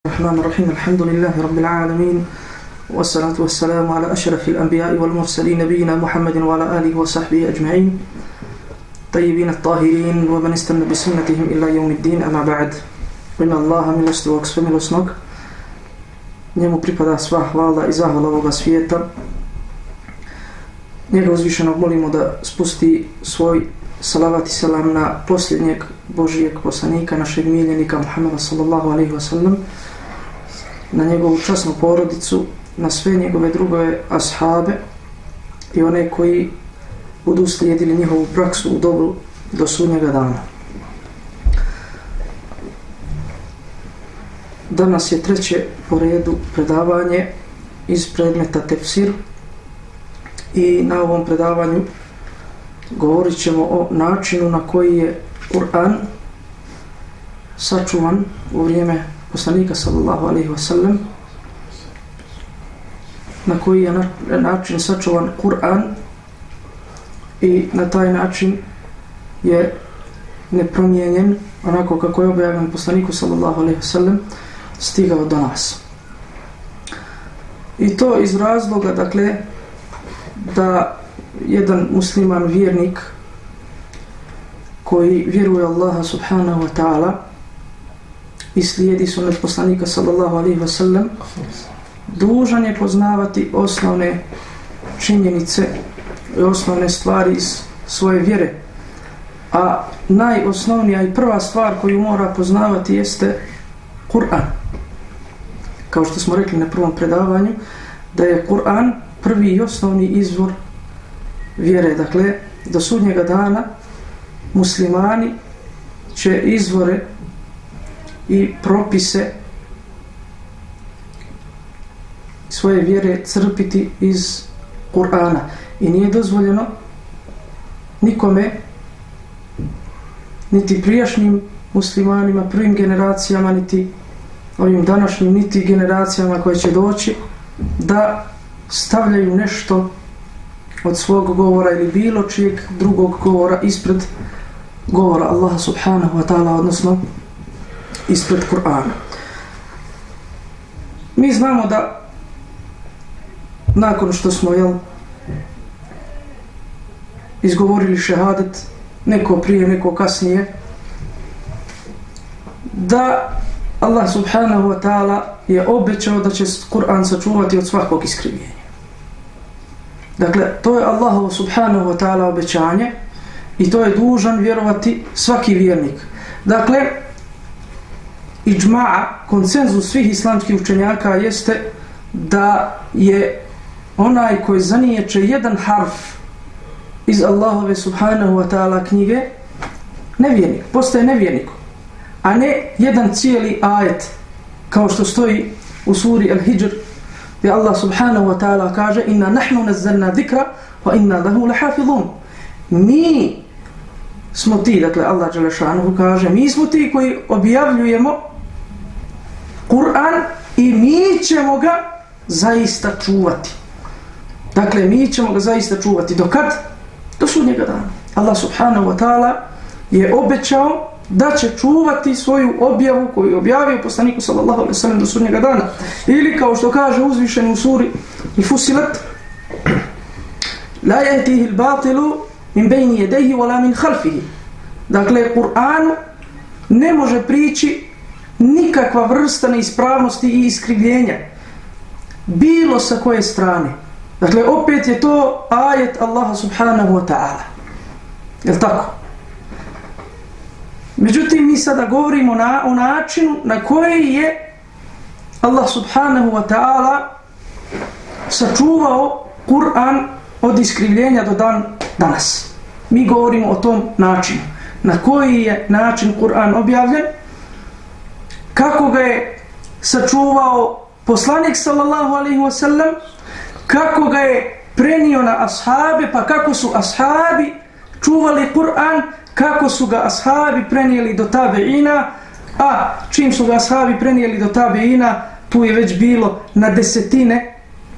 الرحمن الرحيم الحمد لله رب العالمين والصلاة والسلام على أشرف الأنبياء والمرسلين نبينا محمد وعلى آله وصحبه أجمعين طيبين الطاهرين ومن استنى بسنتهم إلى يوم الدين أما بعد إن الله milostivog svemilosnog, njemu pripada sva hvala i zahvala ovoga svijeta. Njega uzvišenog molimo da spusti svoj salavat i selam na posljednjeg Božijeg poslanika, našeg miljenika Muhammeda sallallahu alaihi wa sallam, na njegovu časnu porodicu, na sve njegove druge ashabe i one koji budu slijedili njihovu praksu u dobru do sudnjega dana. Danas je treće po redu predavanje iz predmeta tefsir i na ovom predavanju govorit ćemo o načinu na koji je Kur'an sačuvan u vrijeme poslanika sallallahu alaihi wa sallam, na koji je način sačuvan Kur'an i na taj način je nepromijenjen onako kako je objavljen poslaniku sallallahu alaihi wa sallam stigao do nas. I to iz razloga, dakle, da jedan musliman vjernik koji vjeruje Allaha subhanahu wa ta'ala i slijedi sunnet poslanika sallallahu alaihi wa sallam, dužan je poznavati osnovne činjenice i osnovne stvari iz svoje vjere. A najosnovnija i prva stvar koju mora poznavati jeste Kur'an. Kao što smo rekli na prvom predavanju, da je Kur'an prvi i osnovni izvor vjere. Dakle, do sudnjega dana muslimani će izvore i propise svoje vjere crpiti iz Kur'ana. I nije dozvoljeno nikome, niti prijašnjim muslimanima, prvim generacijama, niti ovim današnjim, niti generacijama koje će doći, da stavljaju nešto od svog govora ili bilo čijeg drugog govora ispred govora Allaha subhanahu wa ta'ala, odnosno ispred Kur'ana. Mi znamo da nakon što smo izgovorili šehadet, neko prije, neko kasnije, da Allah subhanahu wa ta'ala je obećao da će Kur'an sačuvati od svakog iskrivljenja. Dakle, to je Allahovo subhanahu wa ta'ala obećanje i to je dužan vjerovati svaki vjernik. Dakle, iđma'a, konsenzus svih islamskih učenjaka jeste da je onaj koji zaniječe jedan harf iz Allahove subhanahu wa ta'ala knjige nevjernik, postaje nevjernikom, a ne jedan cijeli ajet kao što stoji u suri Al-Hijr, gdje Allah subhanahu wa ta'ala kaže: inna nahnu nazzalna zikra wa inna lahu lahafizun. Mi smo ti, dakle Allah dželle šanuhu kaže, mi smo ti koji objavljujemo Kur'an i mi ćemo ga zaista čuvati. Dakle, mi ćemo ga zaista čuvati. Do kad? Do sudnjega dana. Allah subhanahu wa ta'ala je obećao da će čuvati svoju objavu koju je objavio poslaniku sallallahu alejhi ve sellem do sudnjega dana. Ili kao što kaže uzvišeni u suri Fussilat: la yatihi al-batilu min bayni yadayhi wala min khalfihi. Dakle, Kur'anu ne može prići nikakva vrsta neispravnosti i iskrivljenja, bilo sa koje strane. Dakle, opet je to ajet Allaha subhanahu wa ta'ala. Jel' tako? Međutim, mi sada govorimo o načinu na koji je Allah subhanahu wa ta'ala sačuvao Kur'an od iskrivljenja do dan danas. Mi govorimo o tom načinu. Na koji je način Kur'an objavljen, kako ga je sačuvao poslanik sallallahu alaihi wa sallam, kako ga je prenio na ashabe, pa kako su ashabi čuvali Kur'an, kako su ga ashabi prenijeli do tabeina, a čim su ga ashabi prenijeli do tabeina, tu je već bilo na desetine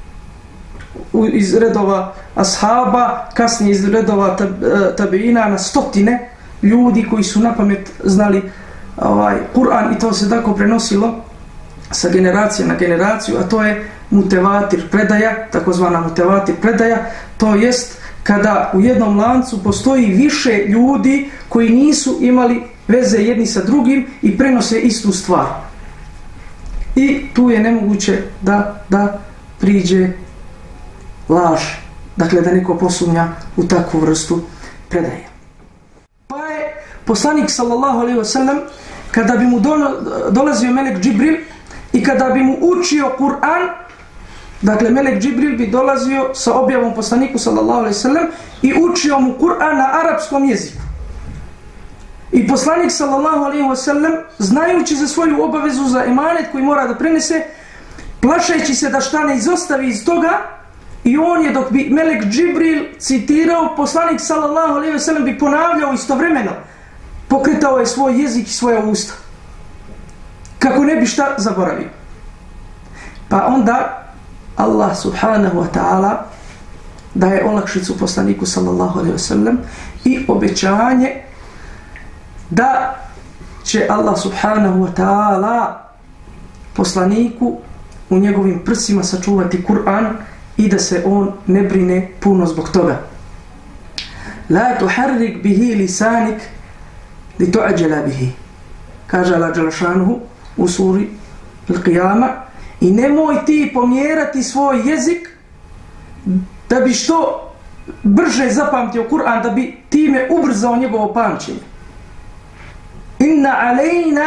iz redova ashaba, kasnije iz redova tabeina na stotine ljudi koji su napamet znali Kur'an, i to se tako prenosilo sa generacije na generaciju, a to je mutevatir predaja, takozvana mutevatir predaja, to jest kada u jednom lancu postoji više ljudi koji nisu imali veze jedni sa drugim i prenose istu stvar. I tu je nemoguće da priđe laž, dakle da neko posumnja u takvu vrstu predaje. Pa je poslanik sallallahu alejhi ve sellem, kada bi mu dolazio melek Džibril i kada bi mu učio Kur'an, dakle melek Džibril bi dolazio sa objavom poslaniku sallallahu alejhi ve sellem i učio mu Kur'an na arapskom jeziku. I poslanik sallallahu alejhi ve sellem, znajući za svoju obavezu, za emanet koji mora da prenese, plašeći se da šta ne izostavi iz toga, i on je, dok bi melek Džibril citirao, poslanik sallallahu alejhi ve sellem bi ponavljao istovremeno, pokretao je svoj jezik i svoja usta, kako ne bi šta zaboravio. Pa onda Allah subhanahu wa ta'ala daje olakšicu poslaniku sallallahu alejhi ve sellem i obećanje da će Allah subhanahu wa ta'ala poslaniku u njegovim prsima sačuvati Kur'an i da se on ne brine puno zbog toga. La tuharrik bihi lisanik li tu'ajjala bihi, kaže Allah dželle šanuhu u suri Al-Qiyama, i nemoj ti pomjerati svoj jezik da bi što brže zapamtio Kur'an, da bi time ubrzao njegovo pamćenje. Inna alejna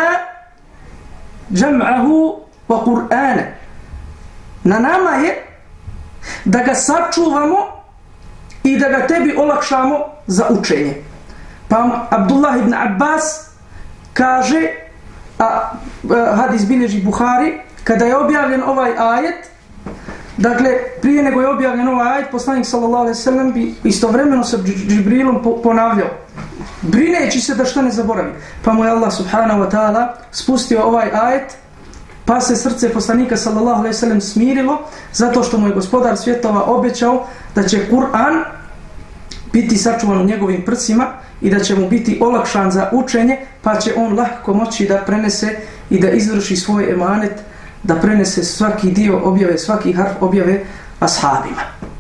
jam'ahu wa Kur'ana, na nama je da ga sačuvamo i da ga tebi olakšamo za učenje. Pa Abdullah ibn Abbas kaže, a hadis bilježi Buhari, kada je objavljen ovaj ajet, dakle prije nego je objavljen ovaj ajet, poslanik sallallahu alejhi ve sellem bi istovremeno sa Džibrilom ponavljao, brineći se da što ne zaboravi. Pa mu je Allah subhanahu wa ta'ala spustio ovaj ajet, pa se srce poslanika sallallahu alejhi ve sellem smirilo, zato što mu je gospodar svjetova obećao da će Kur'an biti sačuvan u njegovim prsima i da će mu biti olakšan za učenje, pa će on lako moći da prenese i da izvrši svoj emanet, da prenese svaki dio objave, svaki harf objave ashabima.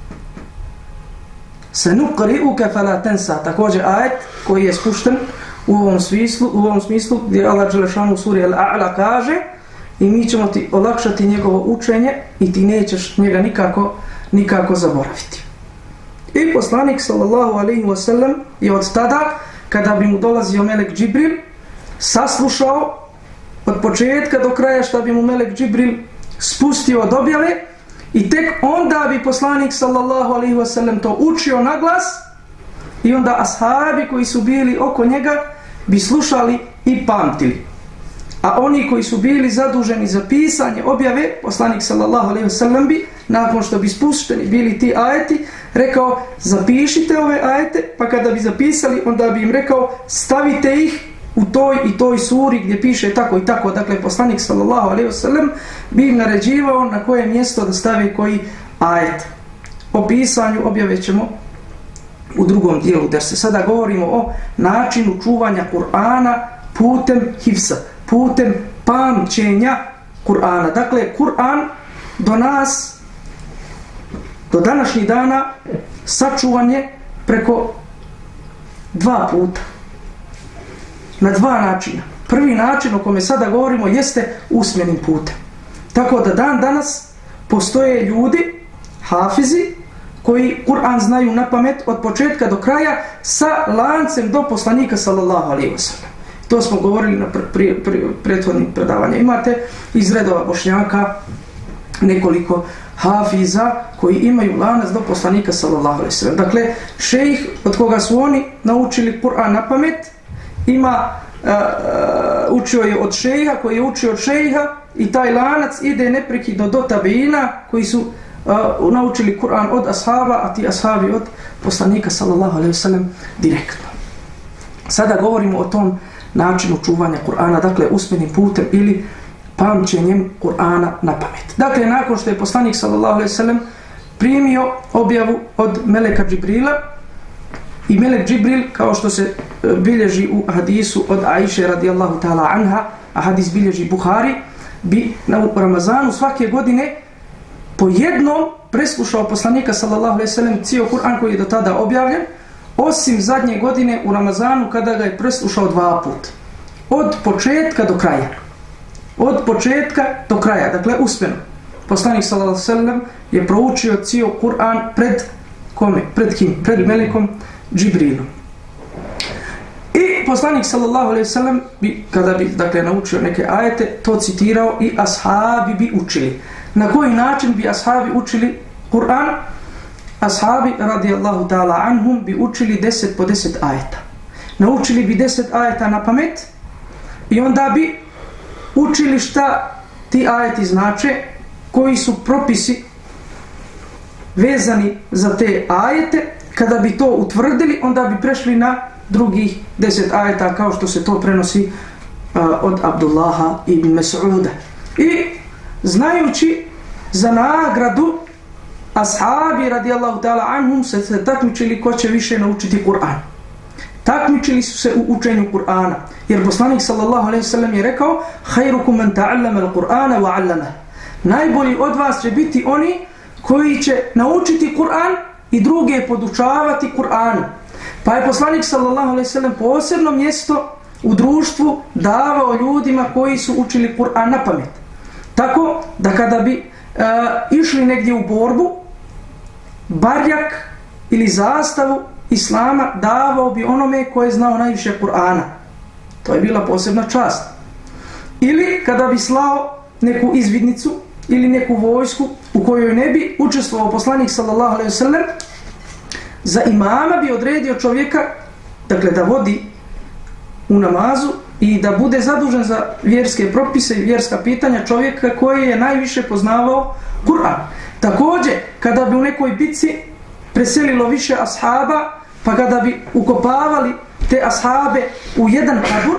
Sanuqri'uka fala tansa, također ajet koji je spušten u ovom smislu gdje Allah dželle šanuhu u suri Al-A'la kaže, i mi ćemo ti olakšati njegovo učenje i ti nećeš njega nikako zaboraviti. I poslanik sallallahu alejhi ve sellem je od tada, kada bi mu dolazio melek Džibril, saslušao od početka do kraja šta bi mu melek Džibril spustio od objave, i tek onda bi poslanik sallallahu alejhi ve sellem to učio na glas, i onda ashabi koji su bili oko njega bi slušali i pamtili. A oni koji su bili zaduženi za pisanje objave, poslanik sallallahu alejhi ve sellem bi, nakon što bi spušteni bili ti ajeti, rekao, zapišite ove ajete, pa kada bi zapisali, onda bi im rekao, stavite ih u toj i toj suri gdje piše tako i tako. Dakle, poslanik sallallahu alejhi ve sellem bi im naređivao na koje mjesto da stavi koji ajet. O pisanju objave ćemo u drugom dijelu dersa. Sada govorimo o načinu čuvanja Kur'ana putem hifsa, putem pamćenja Kur'ana. Dakle, Kur'an do nas, do današnjih dana, sačuvan je preko dva puta. Na dva načina. Prvi način o kome sada govorimo jeste usmenim putem. Tako da dan danas postoje ljudi, hafizi, koji Kur'an znaju na pamet od početka do kraja sa lancem do poslanika sallallahu alejhi ve sellem. To smo govorili na prethodnim predavanja. Imate iz redova Bošnjaka nekoliko hafiza koji imaju lanac do poslanika sallallahu alejhi ve sellem. Dakle, šejh od koga su oni naučili Kur'an na pamet, učio je od šejha koji je učio od šejha, i taj lanac ide neprekidno do tabeina koji su naučili Kur'an od ashaba, a ti ashabi od poslanika sallallahu alejhi ve sellem direktno. Sada govorimo o tom načinu čuvanja Kur'ana, dakle usmenim putem ili pamćenjem Kur'ana na pamet. Dakle, nakon što je poslanik sallallahu alejhi ve sellem primio objavu od meleka Džibrila, i melek Džibril, kao što se bilježi u hadisu od Ajše radijallahu ta'ala anha, a hadis bilježi Buhari, bi u Ramazanu svake godine po jednom preslušao poslanika sallallahu alejhi ve sellem cijeli Kur'an koji je do tada objavljen, osim zadnje godine u Ramazanu kada ga je preslušao 2 puta. Od početka do kraja. Od početka do kraja, dakle usmeno. Poslanik sallallahu alejhi ve sellem je proučio cijeli Kur'an pred kome? Pred kim? Pred melekom Džibrilom. I poslanik sallallahu alejhi ve sellem kada bi dakle naučio neke ajete, to citirao i ashabi bi učili. Na koji način bi ashabi učili Kur'an? Ashabi radijallahu ta'ala anhum bi učili 10 po 10 ajeta. Naučili bi 10 ajeta na pamet i onda bi učili šta ti ajeti znače, koji su propisi vezani za te ajete. Kada bi to utvrdili, onda bi prešli na drugih 10 ajeta, kao što se to prenosi od Abdullaha ibn Mas'uda. I znajući za nagradu, ashabi radijallahu ta'ala anhum se takmičili ko će više naučiti Kur'an. Takmičili su se u učenju Kur'ana, jer poslanik sallallahu alejhi ve sellem je rekao: "Khairukum man ta'allama al-Qur'ana wa 'allama." Najbolji od vas će biti oni koji će naučiti Kur'an i druge podučavati Kur'anu. Pa je poslanik sallallahu alejhi ve sellem posebno mjesto u društvu davao ljudima koji su učili Kur'an na pamet. Tako da kada bi išli negdje u borbu, barjak ili zastavu Islama davao bi onome koji je znao najviše Kur'ana. To je bila posebna čast. Ili kada bi slao neku izvidnicu ili neku vojsku u kojoj ne bi učestvovao poslanik sallallahu alejhi ve sellem, za imama bi odredio čovjeka, dakle da vodi u namazu i da bude zadužen za vjerske propise i vjerska pitanja čovjeka koji je najviše poznavao Kur'an. Također, kada bi u nekoj bitci preselilo više ashaba, pa kada bi ukopavali te ashabe u jedan kabur,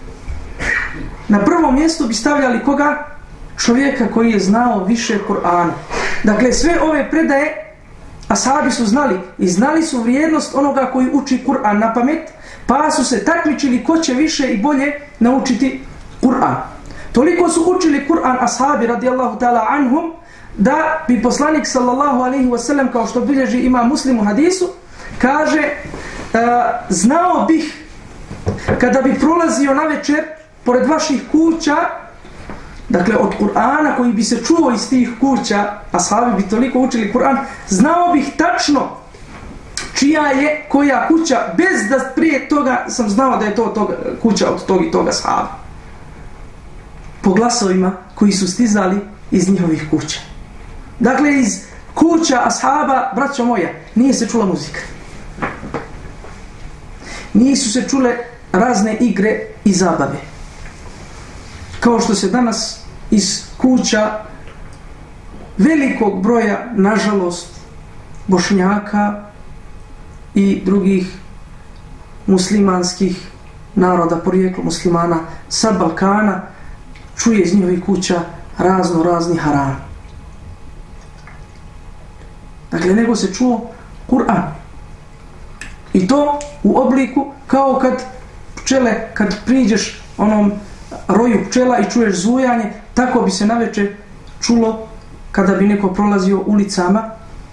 na prvom mjestu bi stavljali koga? Čovjeka koji je znao više Kur'ana. Dakle, sve ove predaje ashabi su znali i znali su vrijednost onoga koji uči Kur'an na pamet, pa su se takmičili ko će više i bolje naučiti Kur'an. Toliko su učili Kur'an ashabi radijallahu ta'ala anhum, da bi poslanik sallallahu alejhi ve sellem, kao što bilježi ima Muslim u hadisu, kaže: znao bih kada bi prolazio na večer pored vaših kuća, dakle od Kur'ana koji bi se čuo iz tih kuća, ashabi bi toliko učili Kur'an, znao bih tačno čija je koja kuća, bez da prije toga sam znao da je to kuća od tog i toga ashaba. Po glasovima koji su stizali iz njihovih kuća. Dakle, iz kuća ashaba, braćo moja, nije se čula muzika. Nisu se čule razne igre i zabave. Kao što se danas iz kuća velikog broja, nažalost, Bošnjaka i drugih muslimanskih naroda, porijeklo muslimana sa Balkana, čuje iz njihovih kuća razni haram. Dakle, nego se čuo Kur'an. I to u obliku kao kad pčele, kad priđeš onom roju pčela i čuješ zujanje, tako bi se navečer čulo kada bi neko prolazio ulicama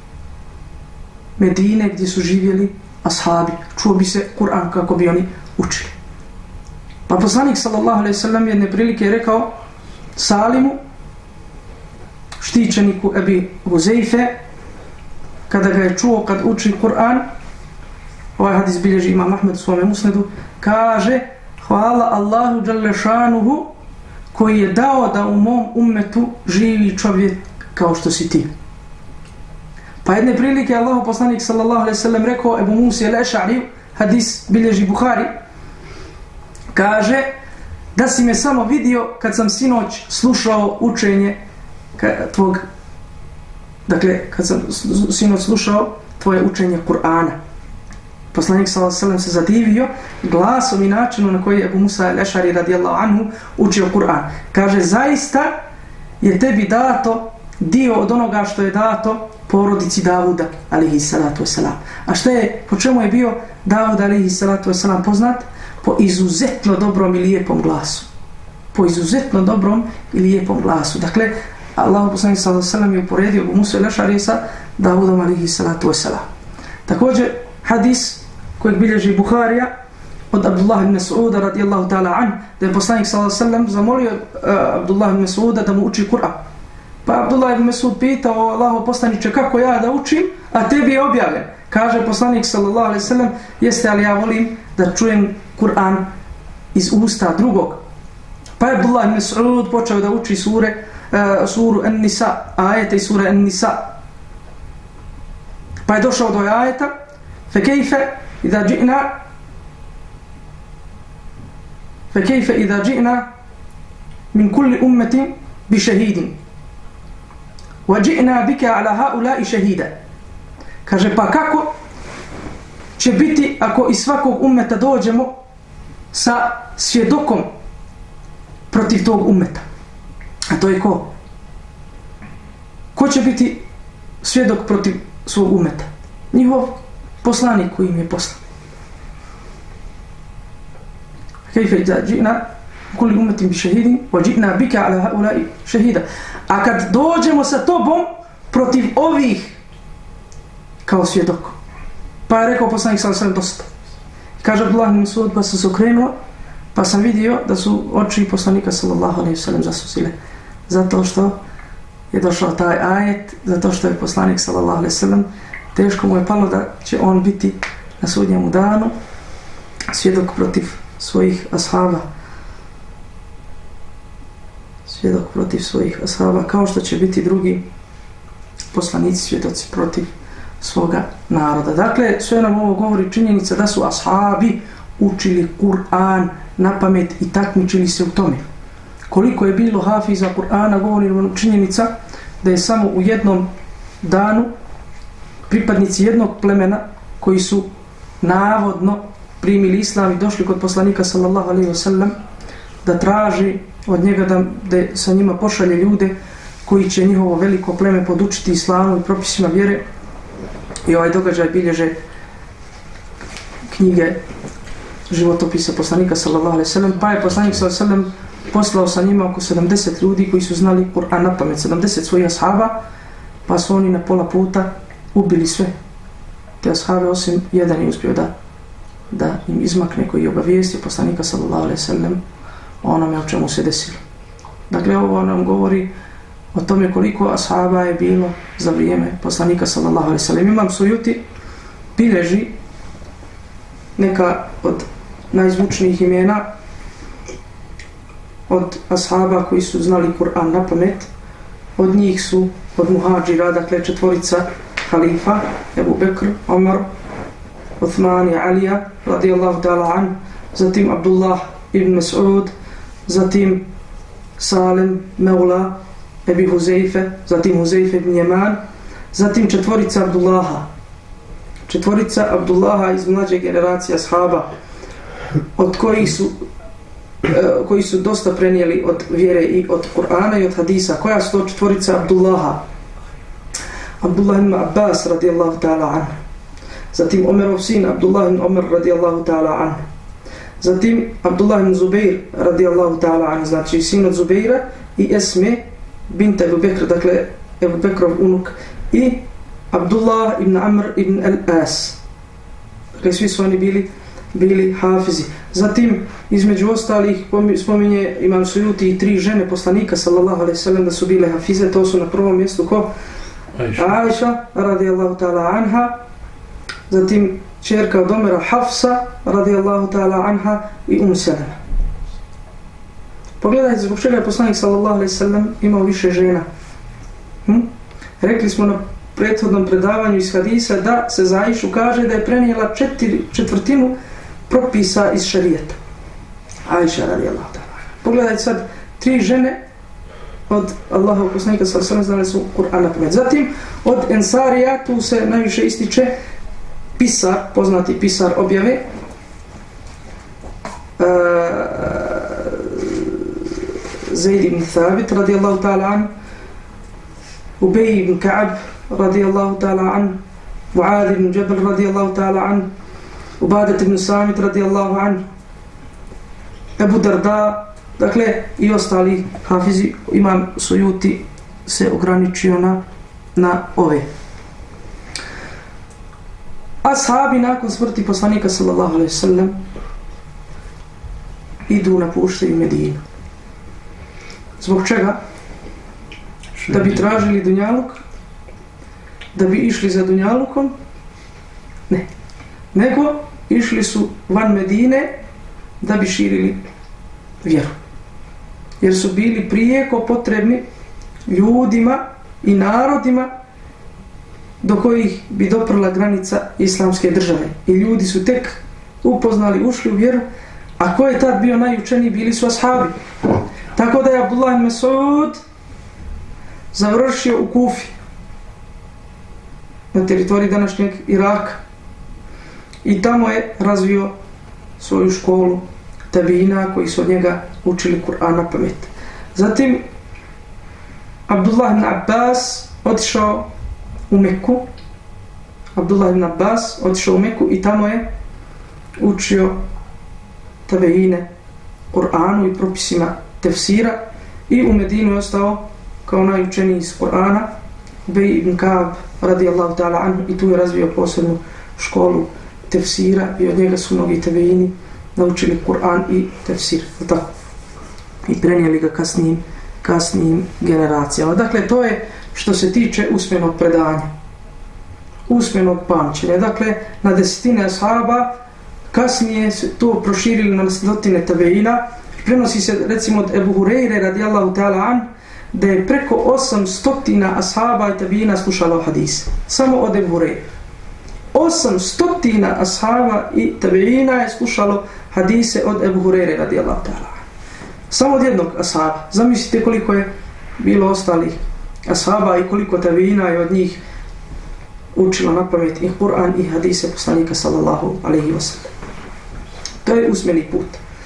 Medine gdje su živjeli ashabi. Čuo bi se Kur'an kako bi oni učili. Pa poslanik sallallahu alejhi ve sellem jedne prilike je rekao Salimu, štićeniku Ebi Huzeife, kada ga je čuo kad uči Kur'an, ovaj hadis bilježi imam Ahmed u svome musnedu, kaže: hvala Allahu dželle šanuhu koji je dao da u mom ummetu živi čovjek kao što si ti. Pa jedne prilike Allahu poslanik sallallahu alejhi ve sellem rekao Ebu Musi al-Eš'ari, hadis bilježi Buhari, kaže: da si me samo vidio kad sam sinoć slušao učenje tvog, dakle kad sam sinoć slušao tvoje učenje Kur'ana. Poslanik sallallahu alejhi ve sellem se zadivio glasom i načinom na koji je Ebu Musa al-Eš'ari radijallahu anhu učio Kur'an. Kaže: zaista je tebi dato dio od onoga što je dato porodici Davuda alejhi salatu vesselam. A šta je, po čemu je bio Davud alejhi salatu vesselam poznat? Po izuzetno dobrom i lijepom glasu. po izuzetno dobrom i lijepom glasu. Dakle, Allah poslanik sallallahu alejhi ve sellem je uporedio Abu Musa al-Eš'arija sa Davudom alejhi salatu vesselam. Također hadis kojeg bilježi Buharija od Abdullah ibn Mas'uda radijallahu ta'ala an, da je poslanik sallallahu alejhi ve sellem zamolio Abdullah ibn Mas'uda da mu uči Kur'an. Pa Abdullah ibn Mas'ud pitao Allahov poslaniče, kako ja da učim, a tebi je objavljen? Kaže poslanik sallallahu alejhi ve sellem, jeste, ali ja volim da čujem Kur'an iz usta drugog. Pa je Abdullah ibn Mas'ud počeo da uči suru An-Nisa, ajete iz sure An-Nisa. Pa je došao do ajeta فكيف إذا جئنا من كل أمة بشهيد وجئنا بك على هؤلاء شهيدا. Kaže, pa kako će biti ako iz svakog ummeta dođemo sa svjedokom protiv tog ummeta? A to je ko? Ko će biti svjedok protiv svog ummeta? Njihov poslanik koji im je poslan. Kejfe idza džina kulli ummetin bi šehidin wa džina bika ala haulai šehida. A kad dođemo sa tobom protiv ovih kao svjedok. Pa je rekao poslanik sallallahu alejhi ve sellem dosta. Kaže Abdullah ibn Mas'ud, pa sam se okrenuo, pa sam vidio da su oči poslanika sallallahu alejhi ve sellem zasusile. Zato što je došao taj ajet, zato što je poslanik sallallahu alejhi ve sellem teško mu je palo da će on biti na sudnjem danu svjedok protiv svojih ashaba. Svjedok protiv svojih ashaba, kao što će biti drugi poslanici svjedoci protiv svoga naroda. Dakle, sve nam ovo govori činjenica da su ashabi učili Kur'an na pamet i takmičili se u tome. Koliko je bilo hafiza Kur'ana govori činjenica da je samo u jednom danu pripadnici jednog plemena koji su navodno primili islam i došli kod poslanika sallallahu alejhi ve sellem da traži od njega da sa njima pošalje ljude koji će njihovo veliko pleme podučiti islamu i propisima vjere. I ovaj događaj bilježe knjige životopisa poslanika sallallahu alejhi ve sellem, pa je poslanik sallallahu alejhi ve sellem poslao sa njima oko 70 ljudi koji su znali Kur'an na pamet, 70 svojih ashaba, pa su oni na pola puta ubili sve te ashabe, osim jedan je uspio da im izmakne, koji je obavijestio poslanika sallallahu alejhi ve sellem o onome o čemu se desilo. Dakle, ovo nam govori o tome koliko ashaba je bilo za vrijeme poslanika sallallahu alejhi ve sellem. Imam Sujuti bilježi neka od najzvučnijih imena od ashaba koji su znali Kur'an na pamet. Od njih su od muhađira, dakle četvorica halifa, Ebu Bekr, Omar, Uthman i Alija radijallahu ta'ala an, zatim Abdullah ibn Mas'ud, zatim Salim, Mevla, Ebi Huzeyfe, zatim Huzeyfe ibn Jeman, zatim četvorica Abdullaha. Četvorica Abdullaha iz mlađe generacije ashaba, od koji su dosta prenijeli od vjere i od Kur'ana i od hadisa. Koja su to četvorica Abdullaha? Abdullah ibn Abbas radijallahu ta'ala an, zatim Omerov sin Abdullah ibn Omer radijallahu ta'ala an, zatim Abdullah ibn Zubair radijallahu ta'ala an, znači sin od Zubaira, i Esme binta Ebu Bekra, dakle Ebu Bekrov unuk, i Abdullah ibn Amr ibn al-As. Dakle, svi su oni bili hafizi. Zatim, između ostalih, spominje Imam Sujuti i 3 žene poslanika sallallahu alejhi ve sellem da su bile hafize. To su na prvom mjestu ko? Aisha radijallahu ta'ala anha, zatim čerka od Omera Hafsa radijallahu ta'ala anha i Selema. Pogledajte zbog čega je poslanik sallallahu alejhi ve sellem imao više žena. Rekli smo na prethodnom predavanju iz hadisa da se za Aishu kaže da je prenijela 1/4 propisa iz šarijeta. Aisha radijallahu ta'ala. Pogledajte sad, 3 žene od Allahovog poslanika sallallahu alejhi ve sellem znali su Kur'an na pamet. Zatim od Ensarija tu se najviše ističe pisar, poznati pisar objave, Zaid ibn Thabit radijallahu ta'ala an, Ubej ibn Ka'ab radijallahu ta'ala an, Mu'adh ibn Jabal radijallahu ta'ala an, Ubadat ibn Samit radijallahu an, Ebu Darda Dakle, i ostali hafizi, Imam Sujuti se ograničio na ove. Ashabi nakon smrti poslanika sallallahu alejhi ve sellem idu napuštaju Medinu. Zbog čega? Da bi tražili dunjaluk? Da bi išli za dunjalukom? Ne. Nego išli su van Medine da bi širili vjeru. Jer su bili prijeko potrebni ljudima i narodima do kojih bi doprla granica islamske države. I ljudi su tek upoznali, ušli u vjeru, a ko je tad bio najučeniji? Bili su ashabi. Tako da je Abdullah ibn Mas'ud završio u Kufi, na teritoriji današnjeg Iraka, i tamo je razvio svoju školu tabina koji su od njega učili Kur'an na pamet. Zatim Abdullah ibn Abbas otišao u Meku. Abdullah ibn Abbas otišao u Meku i tamo je učio tabeine Kur'anu i propisima tefsira, i u Medinu je ostao kao najučeniji iz Kur'ana Ubej ibn Ka'b radijallahu ta'ala anhu, i tu je razvio posebnu školu tefsira i od njega su mnogi tabeini naučili Kur'an i tefsir, tako, i prenijeli ga kasnijim generacijama. Dakle, to je što se tiče usmenog predanja, usmenog pamćenja. Dakle, na desetine ashaba, kasnije se to proširili na stotine tabeina. Prenosi se recimo od Ebu Hureyre radijallahu ta'ala an, da je preko 800 ashaba i tabeina slušalo hadis. Samo od Ebu Hureyre. 800 ashaba i tabeina je slušalo hadise od Ebu Hureyre radijallahu ta'ala. Samo od jednog ashaba. Zamislite koliko je bilo ostalih ashaba i koliko tabeina je od njih učilo na pamet i Kur'an i hadise poslanika sallallahu alejhi ve sellem. To je usmeni put.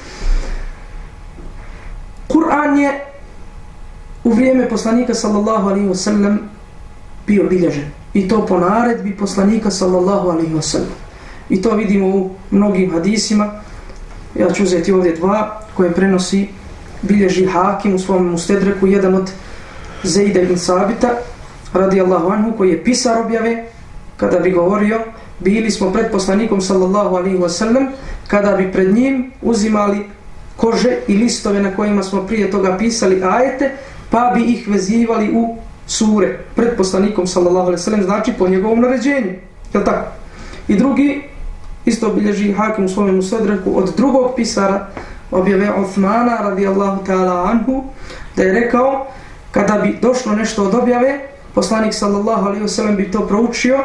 Kur'an je u vrijeme poslanika sallallahu alejhi ve sellem bio bilježen, i to po naredbi poslanika sallallahu alejhi ve sellem. I to vidimo u mnogim hadisima. Ja ću uzeti ovdje dva koje prenosi, bilježi Hakim u svom Mustedreku, jedan od Zejda ibn Sabita radijallahu anhu, koji je pisar objave, kada bi govorio: bili smo pred poslanikom sallallahu alejhi ve sellem kada bi pred njim uzimali kože i listove na kojima smo prije toga pisali ajete, pa bi ih vezivali u sure pred poslanikom sallallahu alejhi ve sellem, znači po njegovom naređenju. Je tako? I drugi isto bilježi Hakim u svom Mustedreku od drugog pisara objave Uthmana radijallahu ta'ala anhu, da je rekao: kada bi došlo nešto od objave, poslanik sallallahu alejhi ve sellem bi to proučio,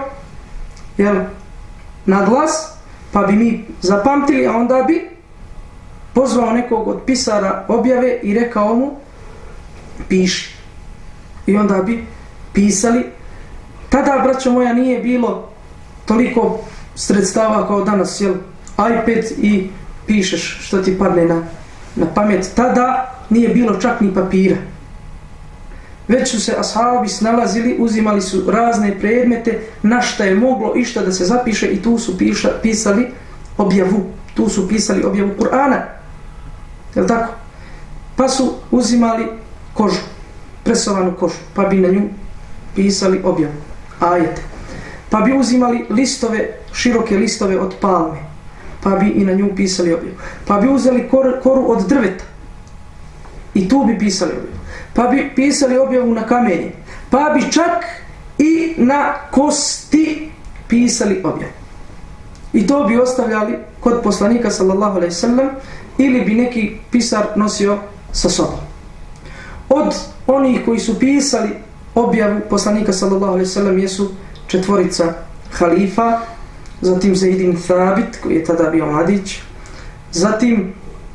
na glas, pa bi mi zapamtili, a onda bi pozvao nekog od pisara objave i rekao mu: piši. I onda bi pisali. Tada, braćo moja, nije bilo toliko sredstava kao danas, iPad i pišeš što ti padne na pamet. Tada nije bilo čak ni papira. Već su se ashabi snalazili, uzimali su razne predmete na šta je moglo išta da se zapiše, i tu su pisali objavu. Tu su pisali objavu Kur'ana. Je li tako? Pa su uzimali kožu, presovanu kožu, pa bi na nju pisali objavu, ajete. Pa bi uzimali listove, široke listove od palme, pa bi i na nju pisali objavu. Pa bi uzeli koru od drveta i tu bi pisali objavu. Pa bi pisali objavu na kamenje, pa bi čak i na kosti pisali objavu. I to bi ostavljali kod poslanika sallallahu alejhi ve sellem, ili bi neki pisar nosio sa sobom. Od onih koji su pisali objavu poslanika sallallahu alejhi ve sellem jesu 4 halifa, zatim Zaid ibn Thabit, koji je tada bio mladić, zatim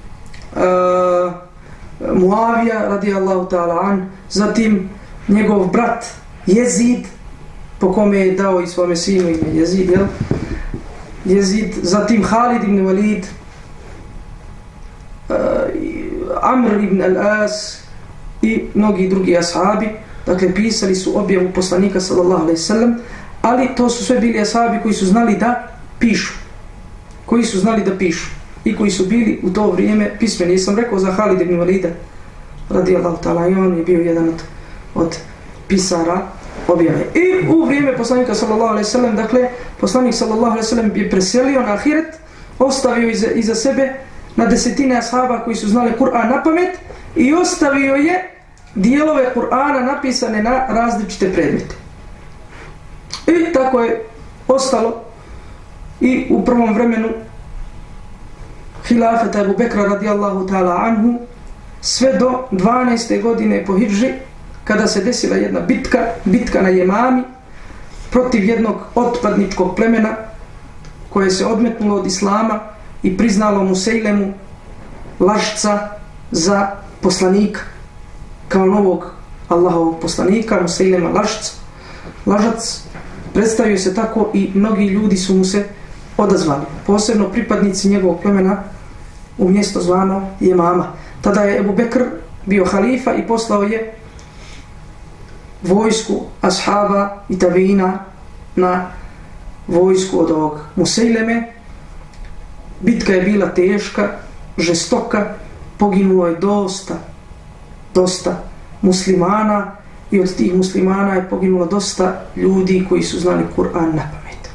Muavija radijallahu ta'ala an, zatim njegov brat Jezid, po kome je dao i svome sinu ime Jezid, Jezid, zatim Halid ibn Walid, Amr ibn al-As i mnogi drugi ashabi. Dakle, pisali su objavu poslanika sallallahu alejhi ve sellem, ali to su sve bili ashabi koji su znali da pišu. i koji su bili u to vrijeme pismeni. Ja sam rekao za Halid ibn Valida radijallahu ta'ala, i on je bio jedan od pisara objave. I u vrijeme poslanika sallallahu alejhi ve sellem, dakle poslanik sallallahu alejhi ve sellem je preselio na ahiret, ostavio iza sebe na desetine ashaba koji su znali Kur'an na pamet i ostavio je dijelove Kur'ana napisane na različite predmete. I tako je ostalo i u prvom vremenu hilafeta Ebu Bekra radijallahu ta'ala anhu sve do 12. godine po hidži, kada se desila jedna bitka na Jemami protiv jednog otpadničkog plemena koje se odmetnulo od islama i priznalo Musejlemu lažca za poslanika, kao novog Allahovog poslanika. Musejlema lažac, predstavio se tako i mnogi ljudi su mu se odazvali, posebno pripadnici njegovog plemena u mjesto zvano Jemama. Tada je Ebu Bekr bio halifa i poslao je vojsku ashaba i tabiina na vojsku od ovog Musejleme. Bitka je bila teška, žestoka, poginulo je dosta muslimana i od tih muslimana je poginulo dosta ljudi koji su znali Kur'an na pamet.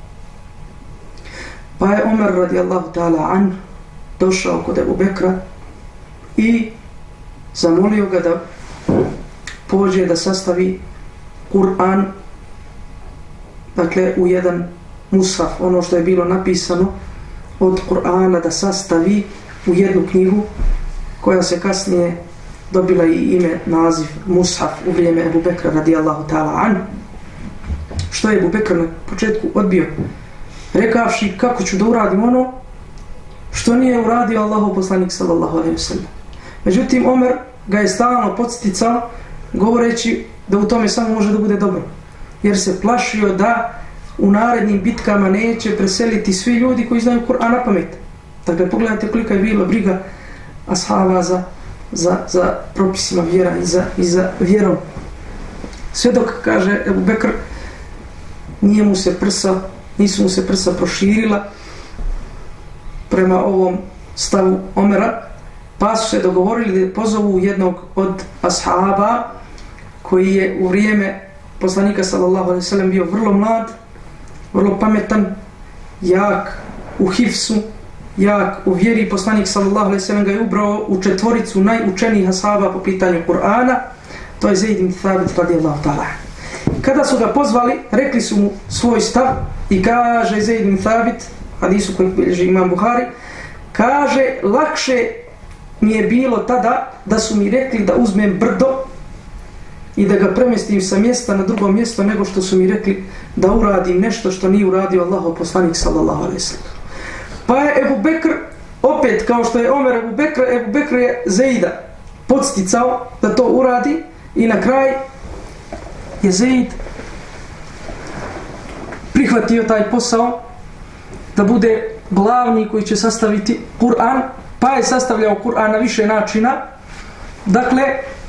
Pa je Omer radijallahu ta'ala an došao kod Ebu Bekra i zamolio ga da pođe da sastavi Kur'an, dakle u jedan mushaf, ono što je bilo napisano od Kur'ana, da sastavi u jednu knjigu koja se kasnije dobila i ime, naziv mushaf u vrijeme Ebu Bekra radijallahu ta'ala an. Što je Ebu Bekr na početku odbio, rekavši kako ću da uradim ono što nije uradio Allahov poslanik sallallahu alejhi ve sellem. Međutim, Omer ga je stalno podsticao, govoreći da u tome samo može da bude dobro, jer se plašio da u narednim bitkama neće preseliti svi ljudi koji znaju Kur'an na pamet. Dakle, pogledajte kolika je bila briga ashaba za propisima vjera i za vjerom. Sve dok, kaže Ebu Bekr, nisu mu se prsa proširila prema ovom stavu Omera, pa su se dogovorili da pozovu jednog od ashaba koji je u vrijeme poslanika sallallahu alejhi ve sellem bio vrlo mlad, vrlo pametan, jak u hifsu, jak u vjeri. Poslanik sallallahu alejhi ve sellem ga je ubrao u četvoricu najučenijih ashaba po pitanju Kur'ana. To je Zaid ibn Thabit radijallahu ta'ala. Kada su ga pozvali, rekli su mu svoj stav i kaže Zaid ibn Thabit, hadisu koji bilježi Imam Buhari, kaže, lakše mi je bilo tada da su mi rekli da uzmem brdo i da ga premestim sa mjesta na drugo mjesto, nego što su mi rekli da uradim nešto što nije uradio Allahov poslanik sallallahu alejhi ve sellem. Pa je Ebu Bekr, opet kao što je Omer Ebu Bekr je Zaida podsticao da to uradi i na kraj je Zaid prihvatio taj posao da bude glavni koji će sastaviti Kur'an, pa je sastavljao Kur'an na više načina. Dakle,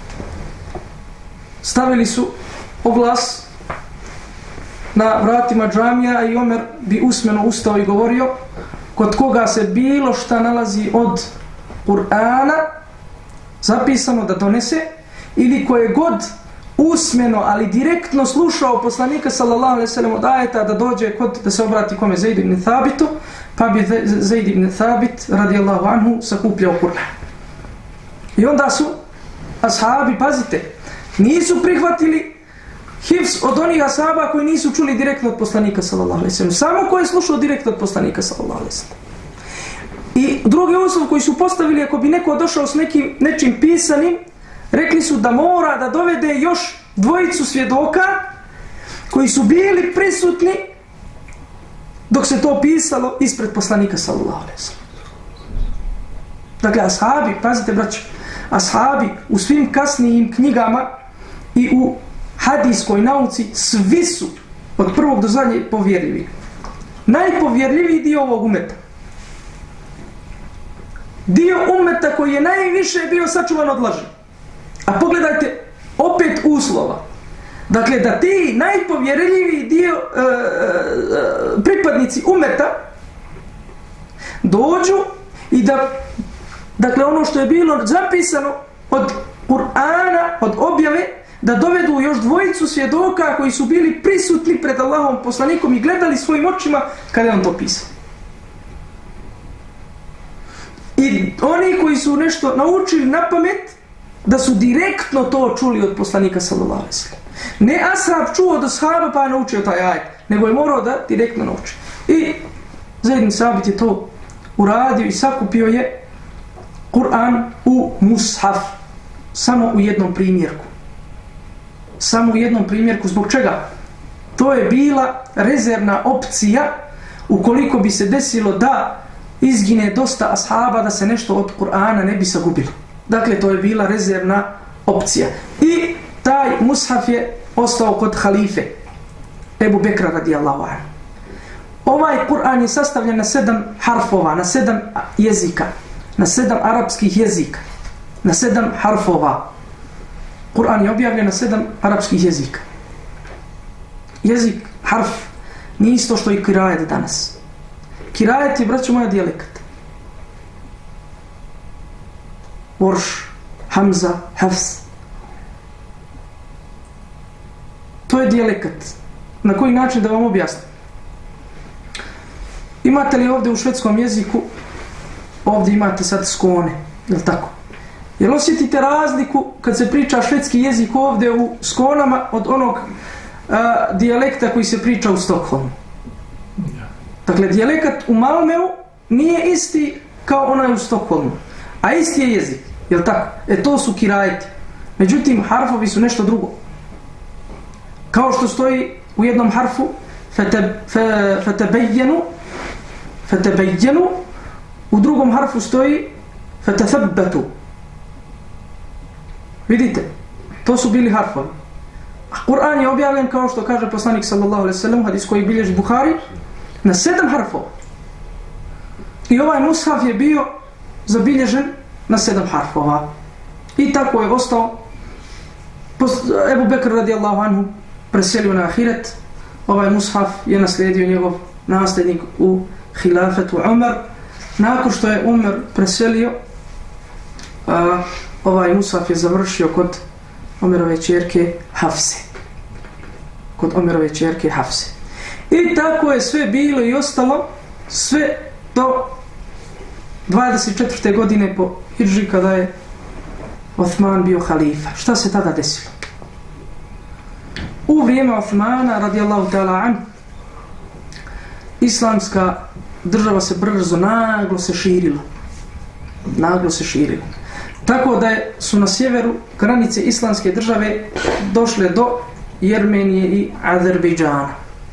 stavili su oglas na vratima džamija i Omer bi usmeno ustao i govorio, kod koga se bilo šta nalazi od Kur'ana zapisano da donese, ili koje god usmeno, ali direktno slušao poslanika sallallahu alejhi ve sellem od ajeta, da dođe da se obrati kome, Zaid ibn Thabitu, pa bi Zaid ibn Thabit radijallahu anhu sakupljao Kur'an. I onda su ashabi, pazite, nisu prihvatili hifz od onih ashaba koji nisu čuli direktno od poslanika sallallahu alejhi ve sellem, samo ko je slušao direktno od poslanika sallallahu alejhi ve sellem. I drugi uslov koji su postavili, ako bi neko došao s nečim pisanim, rekli su da mora da dovede još dvojicu svjedoka koji su bili prisutni dok se to pisalo ispred poslanika sallallahu alejhi ve sellem. Dakle, ashabi, pazite braćo, ashabi u svim kasnijim knjigama i u hadijskoj nauci svi su od prvog do zadnje povjerljivi. Najpovjerljiviji dio ovog umeta. Dio umeta koji je najviše bio sačuvan od laži. A pogledajte opet uslova. Dakle, da ti najpovjerljiviji dio pripadnici umeta dođu i da, dakle, ono što je bilo zapisano od Kur'ana, od objave, da dovedu još dvojicu svjedoka koji su bili prisutni pred Allahom poslanikom i gledali svojim očima kada je on to pisao. I oni koji su nešto naučili na pamet, da su direktno to čuli od poslanika sallallahu alejhi ve sellem. Ne ashab čuo od ashaba pa je naučio taj ajet, nego je morao da direktno nauči. I Zaid ibn Sabit je to uradio i sakupio je Kur'an u mushaf, samo u jednom primjerku. Samo u jednom primjerku. Zbog čega? To je bila rezervna opcija ukoliko bi se desilo da izgine dosta ashaba, da se nešto od Kur'ana ne bi sagubilo. Dakle, to je bila rezervna opcija. I taj mushaf je ostao kod halife Ebu Bekra radijallahu anhu. Ovaj Kur'an je sastavljen na 7 harfova, na 7 jezika, na 7 arapskih jezika, na 7 harfova. Kur'an je objavljen na 7 arapskih jezika. Jezik, harf, nije isto što i kirajet danas. Kirajet je, braćo moja, dijalekt. Warsh, Hamza, Hafs. To je dijalekt. Na koji način da vam objasnim? Imate li ovdje u švedskom jeziku, ovdje imate sad skone, je li tako? Jel osjetite razliku kad se priča švedski jezik ovdje u Skonama od onog dijalekta koji se priča u Stokholmu? Dakle, dijalekt u Malmeu nije isti kao onaj u Stokholmu, a isti je jezik, je li tako? To su kirajeti. Međutim, harfovi su nešto drugo. Kao što stoji u jednom harfu fatabejjenu, u drugom harfu stoji fatathabbatu. Vidite, to su bili harfovi. A Kur'an je objavljen, kao što kaže poslanik sallallahu alejhi ve sellem, hadis koji bilježi Buhari, na 7 harfova. I ovaj mushaf je bio zabilježen na 7 harfova. I tako je ostao. Ebu Bekr radijallahu anhu preselio na ahiret. Ovaj mushaf je naslijedio njegov nasljednik u hilafetu Umar. Nakon što je Umar preselio, ovaj mushaf je završio kod Omerove ćerke Hafse. Kod Omerove ćerke Hafse. I tako je sve bilo i ostalo sve do 24. godine po Hidži, kada je Osman bio halifa. Šta se tada desilo? U vrijeme Osmana radijallahu ta'ala an, islamska država se brzo naglo se širila. Naglo se širila. Tako da su na sjeveru granice islamske države došle do Jermenije i Azerbejdžana.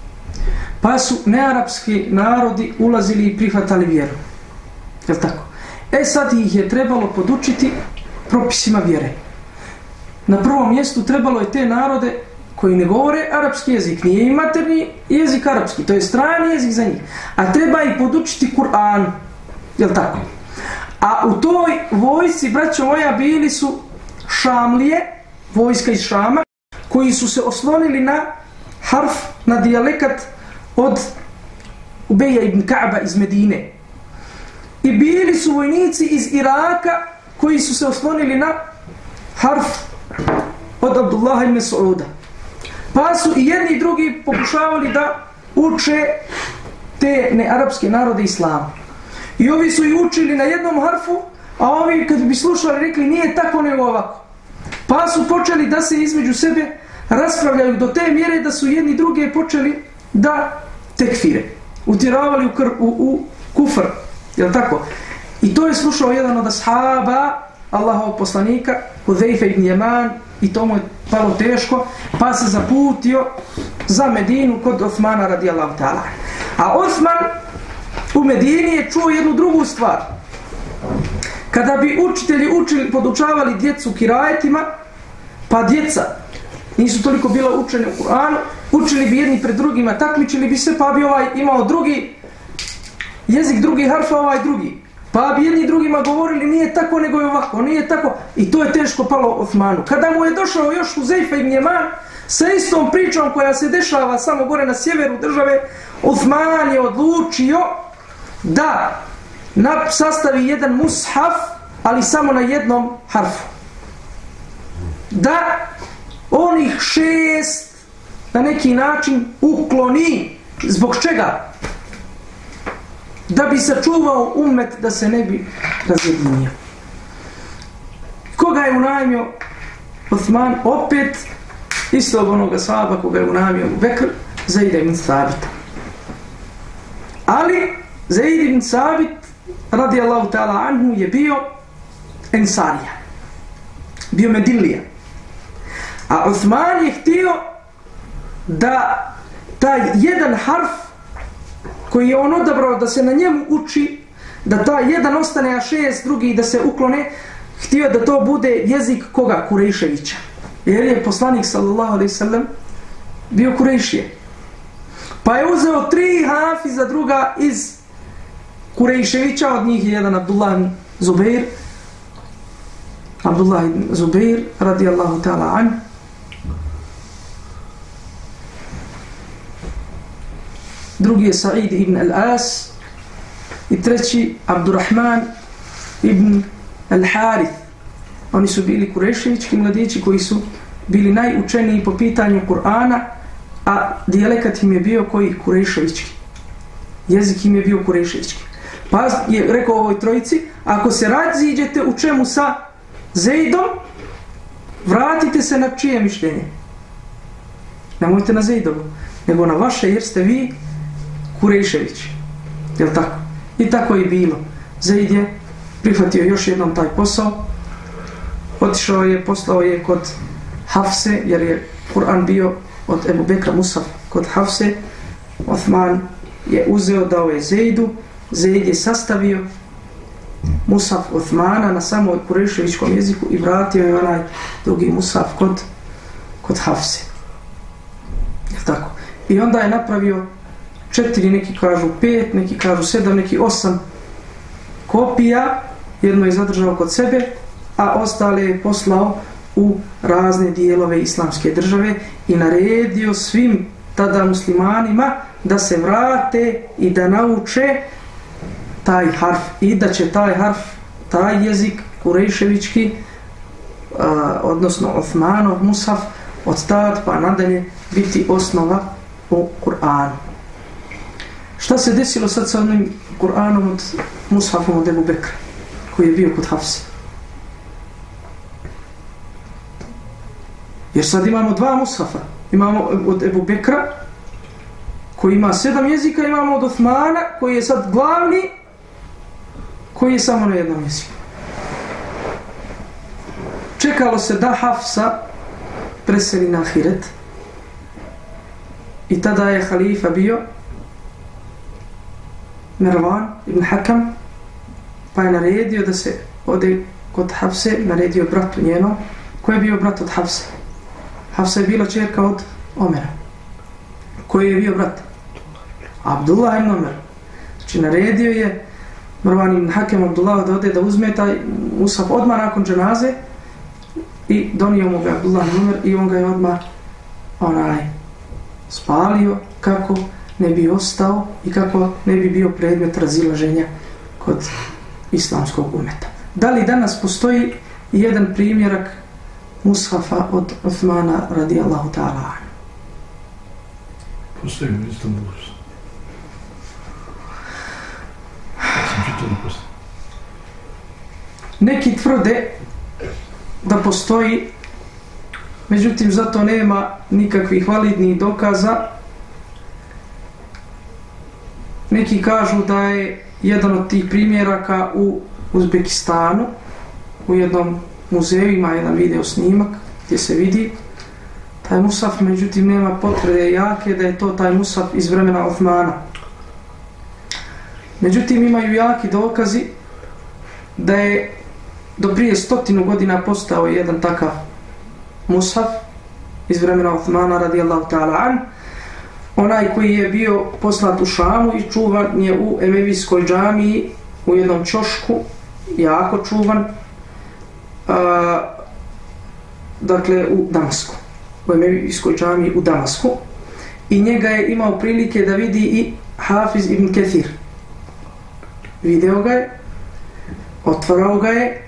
Pa su nearapski narodi ulazili i prihvatali vjeru. Jel' tako? Sad ih je trebalo podučiti propisima vjere. Na prvom mjestu trebalo je te narode koji ne govore arapski jezik, nije im materni jezik arapski, to je strani jezik za njih. A treba ih podučiti Kur'an. Jel' tako? A u toj vojsci, braćo moja, bili su Šamlije, vojska iz Šama, koji su se oslonili na harf, na dijalekat od Ubeja ibn Ka'ba iz Medine. I bili su vojnici iz Iraka koji su se oslonili na harf od Abdullah ibn Mas'uda. Pa su i jedni i drugi pokušavali da uče te nearapske narode islama. I ovi su i učili na jednom harfu, a ovi kad bi slušali rekli nije tako nego ovako. Pa su počeli da se između sebe raspravljaju do te mjere da su jedni druge počeli da tekfire. Utjeravali u kufr. Jel' tako? I to je slušao jedan od ashaba Allahovog poslanika, Hudejfe ibn Yaman, i to mu je palo teško, pa se zaputio za Medinu kod Osmana radijallahu ta'ala. A Osman u Medini je čuo jednu drugu stvar. Kada bi učitelji podučavali djecu kirajetima, pa djeca nisu toliko bila učene u Kur'anu, učili bi jedni pred drugima, takmičili bi se, pa bi ovaj imao drugi jezik, drugi harfa, ovaj drugi. Pa bi jedni drugima govorili nije tako nego je ovako, nije tako. I to je teško palo Osmanu. Kada mu je došao još Huzejfe ibn Yaman sa istom pričom koja se dešava samo gore na sjeveru države, Osman je odlučio da sastavi jedan mushaf, ali samo na jednom harfu. Da onih 6 na neki način ukloni. Zbog čega? Da bi sačuvao ummet, da se ne bi razjedinio. Koga je unajmio Osman? Opet istog onoga sahaba koga je unajmio Ebu Bekr, Zaid ibn Sabita. Ali Zaid ibn Sabit radijallahu ta'ala anhu je bio Ensarija, bio Medilija. A Osman je htio da taj jedan harf koji je on odabrao da se na njemu uči, da taj jedan ostane, a 6 drugi da se uklone, htio da to bude jezik koga? Kurejševića. Jer je poslanik sallallahu alejhi ve sellem bio Kurejšije. Pa je uzeo 3 hafiza druga iz Kurejševića, od njih je jedan Abdullah ibn Zubair radijallahu ta'ala anhu. Drugi je Sa'id ibn al-As i treći Abdurrahman ibn al-Harith. Oni su bili kureševički mladići koji su bili najučeniji po pitanju Kur'ana, a dijalekat im je bio koji? Kureševički. Jezik im je bio kureševički. Pa je rekao ovoj trojici, ako se raziđete u čemu sa Zaidom, vratite se na čije mišljenje? Nemojte na Zaidovu, nego na vaše, jer ste vi Kurejševići. Jel' tako? I tako je bilo. Zaid je prihvatio još jednom taj posao. Otišao je, poslao je kod Hafse, jer je Kur'an bio od Ebu Bekra Musaf kod Hafse. Osman je uzeo, dao je Zaidu. Zaid je sastavio Musaf Osmana na samoj kurejševičkom jeziku i vratio je onaj drugi Musaf kod Hafse. Jel' tako? I onda je napravio 4, neki kažu 5, neki kažu 7, neki 8 kopija. Jedno je zadržao kod sebe, a ostale je poslao u razne dijelove islamske države i naredio svim tada muslimanima da se vrate i da nauče taj harf i da će taj harf, taj jezik kurejševički, odnosno Osmanov Musaf, od tad pa nadalje biti osnova u Kur'anu. Šta se desilo sad sa onim Kur'anom od Mushafom od Ebu Bekra koji je bio kod Hafse? Jer sad imamo 2 Mushafa. Imamo od Ebu Bekra koji ima 7 jezika, imamo od Osmana koji je sad glavni, koji je samo na jednom jeziku. Čekalo se da Hafsa preseli na ahiret i tada je halifa bio Mervan ibn Hakam, pa je naredio da se ode kod Hafse, naredio bratu njenom. Ko je bio brat od Hafse? Hafsa je bila čerka od Omera. Koji je bio brat? Abdullah ibn Omer. Znači naredio je Mervan ibn Hakam Abdullah da ode da uzme taj Musaf odmah nakon dženaze i donio mu ga Abdullah ibn Omer i on ga je odmah spalio kako ne bi ostao i kako ne bi bio predmet razilaženja kod islamskog umeta. Da li danas postoji jedan primjerak Mushafa od Osmana radijallahu ta'ala? Postoji u Istanbulu. Sam čitao da postoji. Neki tvrde da postoji, međutim zato nema nikakvih validnih dokaza. Neki kažu da je jedan od tih primjeraka u Uzbekistanu, u jednom muzeju ima jedan video snimak gdje se vidi taj Musaf, međutim nema potvrde jake da je to taj Musaf iz vremena Osmana. Međutim imaju jaki dokazi da je do prije 100 godina postao jedan takav Musaf iz vremena Osmana radijallahu ta'ala an, onaj koji je bio poslat u Šamu i čuvan je u Emevijskoj džamiji u jednom ćošku, jako čuvan, dakle u Damasku, u Emevijskoj džamiji u Damasku, i njega je imao prilike da vidi i Hafiz ibn Kathir. video ga je, otvarao ga je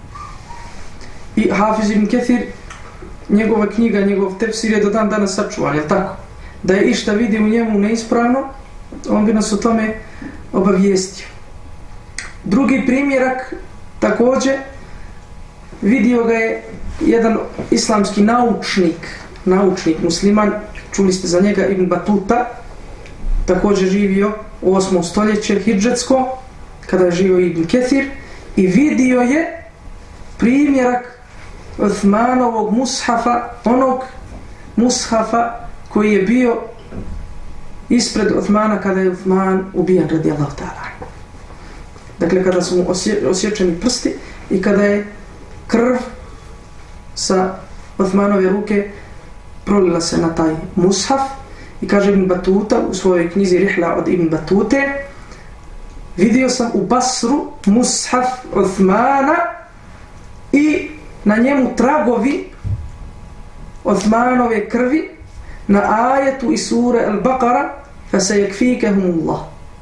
i Hafiz ibn Kathir, njegova knjiga, njegov tefsir je do dan danas sačuvan, je tako? Da je išta vidi u njemu neispravno, on bi nas o tome obavijestio. Drugi primjerak, također, vidio ga je jedan islamski naučnik musliman, čuli ste za njega, Ibn Batuta, također živio u 8. stoljeće hidžetsko, kada je živio Ibn Kathir, i vidio je primjerak Uthmanovog mushafa, onog mushafa koji je bio ispred Uthmana kada je Uthman ubijan radijallahu ta'ala. Dakle, kada su mu osječeni prsti i kada je krv sa Uthmanove ruke prolila se na taj mushaf, i kaže Ibn Batuta u svojoj knjizi Rihla od Ibn Batute, vidio sam u Basru mushaf Uthmana i na njemu tragovi Uthmanove krvi na ajetu iz sure Al-Baqara فَسَيَكْفِيكَهُمُ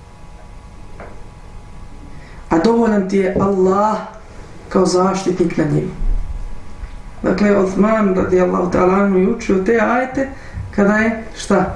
a dovoljan ti je Allah kao zaštitnik na njim. Dakle, Uthman radijallahu ta'ala anhu je učio te ajete kada je šta?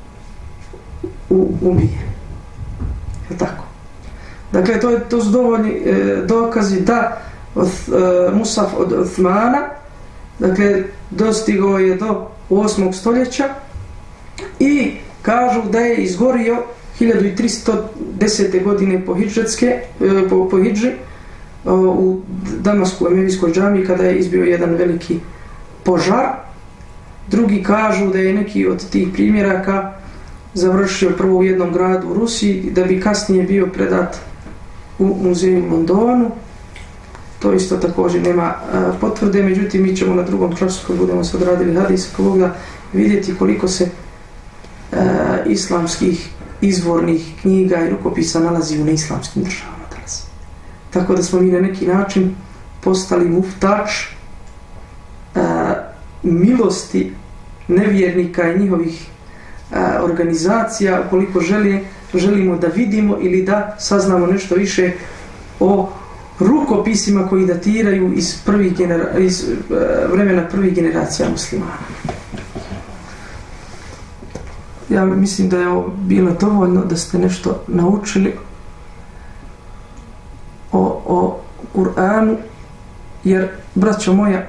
Ubije. Je tako? Dakle, to su dovoljni dokazi da mushaf od Uthmana, dakle, dostigao je do 8. stoljeća i kažu da je izgorio 1310. godine po hidži u Damasku, u Emevijskoj džamiji, kada je izbio jedan veliki požar. Drugi kažu da je neki od tih primjeraka završio prvo u jednom gradu u Rusiji, da bi kasnije bio predat u muzeju u Londonu. To isto također nema potvrde, međutim mi ćemo na drugom času, kad budemo se odradili hadis, da vidjeti koliko se islamskih izvornih knjiga i rukopisa nalazi u neislamskim državama danas. Tako da smo mi na neki način postali muftač milosti nevjernika i njihovih organizacija, ukoliko želimo da vidimo ili da saznamo nešto više o rukopisima koji datiraju iz vremena prvih generacija muslimana. Ja mislim da je ovo bilo dovoljno da ste nešto naučili o Kur'anu, jer, braćo moja,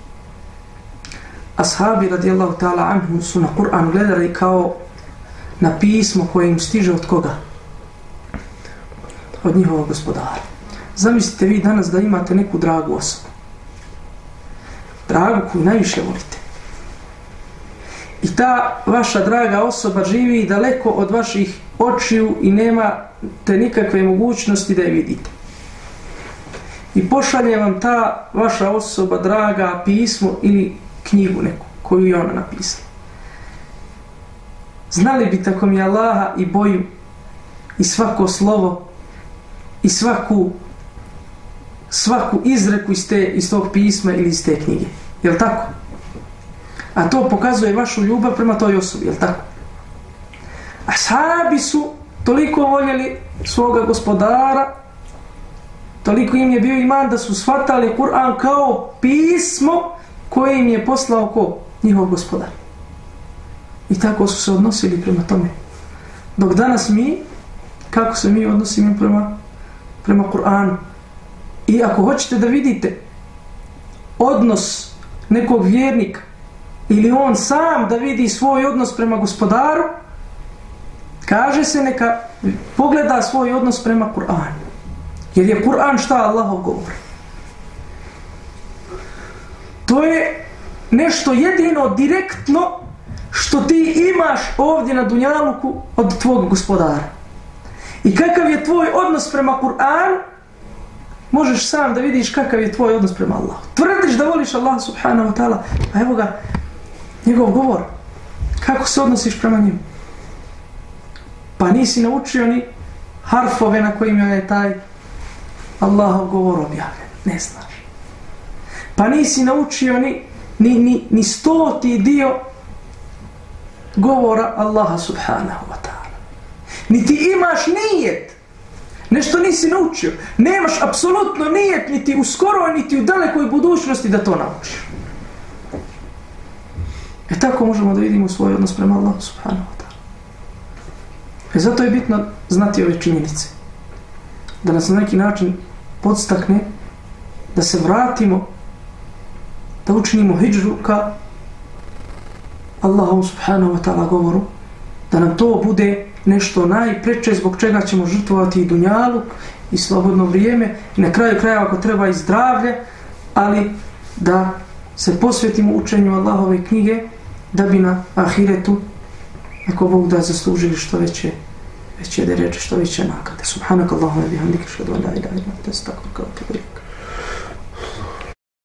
ashabi radijallahu ta'ala anhum su na Kur'an gledali kao na pismo koje im stiže od koga? Od njihovog gospodara. Zamislite vi danas da imate neku dragu osobu. Dragu koju najviše volite. I ta vaša draga osoba živi daleko od vaših očiju i nemate nikakve mogućnosti da je vidite. I pošalje vam ta vaša osoba draga pismo ili knjigu neku koju je ona napisala. Znali bi tako mi Allaha i boju i svako slovo i svaku izreku iz tog pisma ili iz te knjige. Jel' tako? A to pokazuje vašu ljubav prema toj osobi, jel' tako? Ashabi su toliko voljeli svoga gospodara, toliko im je bio iman da su shvatali Kur'an kao pismo koje im je poslao ko? Njihov gospodar. I tako su se odnosili prema tome. Dok danas mi, kako se mi odnosimo prema Kur'anu? I ako hoćete da vidite odnos nekog vjernika ili on sam da vidi svoj odnos prema gospodaru, kaže se neka pogleda svoj odnos prema Kur'anu. Jer je Kur'an šta Allahov govor. To je nešto jedino direktno što ti imaš ovdje na dunjaluku od tvog gospodara. I kakav je tvoj odnos prema Kur'anu, možeš sam da vidiš kakav je tvoj odnos prema Allahu. Tvrdiš da voliš Allah subhanahu wa ta'ala, a evo ga njegov govor. Kako se odnosiš prema njemu? Pa nisi naučio ni harfove na kojima je taj Allahov govor objavljen. Ne znaš. Pa nisi naučio ni 100. dio govora Allaha subhanahu wa ta'ala. Niti imaš nijet Nešto nisi naučio. Nemaš apsolutno nijet niti u skoroj, niti u dalekoj budućnosti da to naučiš. Tako možemo da vidimo svoj odnos prema Allahu subhanahu wa ta'ala. Zato je bitno znati ove činjenice. Da nas na neki način podstakne da se vratimo, da učinimo hidžru ka Allahu subhanahu wa ta'ala govoru, da nam to bude nešto najpreče zbog čega ćemo žrtvovati i dunjaluk i slobodno vrijeme i na kraju krajeva ako treba i zdravlje, ali da se posvetimo učenju Allahove knjige da bi na ahiretu ako Bog da zaslužili što veće dereče, što veće nagrade. Subhanakallahumma bihamdika, ashhadu an la ilaha illa anta, astaghfiruka wa atubu ilaik.